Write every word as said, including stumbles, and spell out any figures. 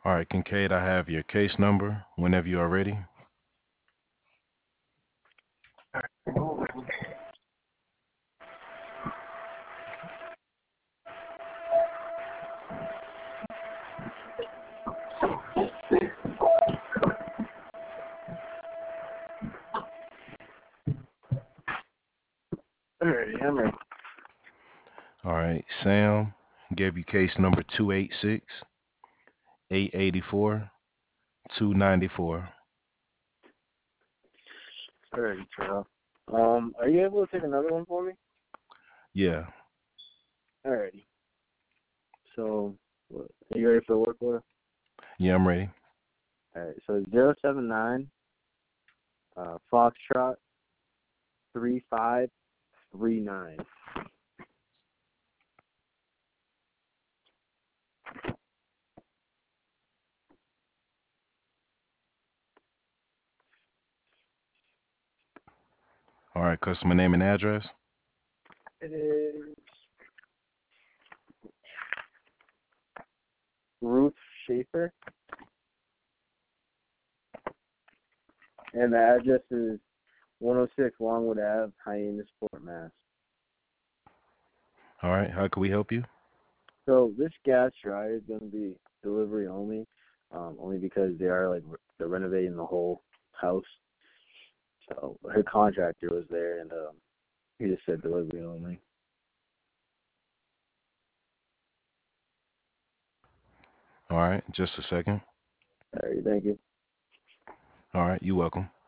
All right, Kincaid, I have your case number whenever you are ready. Alrighty, I'm ready. All right, Sam gave you case number two eight six, eight eight four, two nine four. Alrighty, Terrell. Um, are you able to take another one for me? Yeah, Alrighty. So, what- are you ready for the work order? yeah, I'm ready. Alright, so zero seven nine, uh, Foxtrot, three five three nine. All right, customer name and address. It is Ruth Schaefer, and the address is one oh six Longwood Ave, Hyannisport, Mass. All right, how can we help you? So this gas dryer is going to be delivery only, um, only because they are like re- they're renovating the whole house. So her contractor was there, and um, he just said delivery only. All right, just a second. All right, thank you. All right, you're welcome.